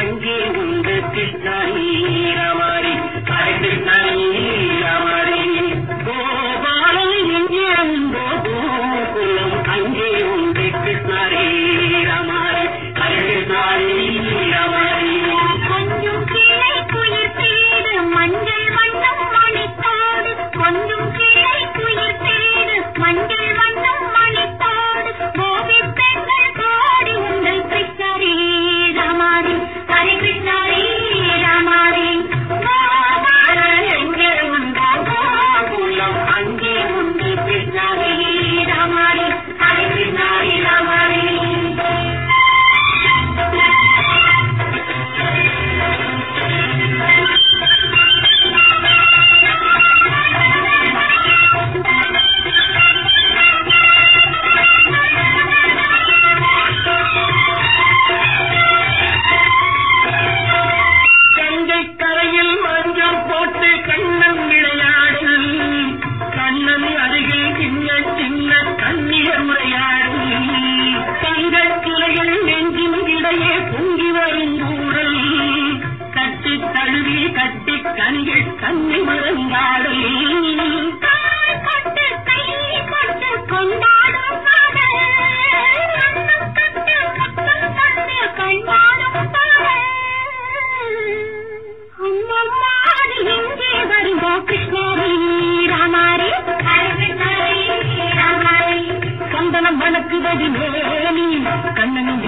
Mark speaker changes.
Speaker 1: அங்கே உண்டு கிருஷ்ணாரி ராமாரி ஹரே கிருஷ்ணாரி ராமாரி கோபாலன் எங்கே உண்டோ கோகுலம் அங்கே உண்டு கிருஷ்ணாரி ராமாரி ஹரே கிருஷ்ணாரி ராமாரி கொஞ்சம் கிளை குயிர் பேடு மஞ்சள் வண்ணம் மணித்தோடு கொஞ்சம் கிளை குயிர் பேடு மஞ்சள் வண்ணம் மணித்தோடு கோபி பெண்கள் கோடி உங்கள் கிருஷ்ணாரி ராமாரி ஹரே கிருஷ்ணாரி ராமாரி கோபாலன் எங்கே உண்டோ கோகுலம் அங்கே உண்டு கிருஷ்ணாரி ராமாரி ஹரே கிருஷ்ணாரி ராமாரி கங்கை கரையில் மஞ்சள் போட்டு கண்ணன் விளையாடு கண்ணன் அருகில் சின்ன சின்ன கண்ணியர் உரையாடு தங்கள் கிளைகள் நெஞ்சின் இடையே பொங்கி வரும் ஊரல் கட்டி தழுவி கட்டி கண்கள் கண்ணி மறந்தாடு கொண்டாடும் எங்கே வருவோ கிருஷ்ணாரி ராமாரி சந்தனம் வணக்குவது மேனி கண்ணனும்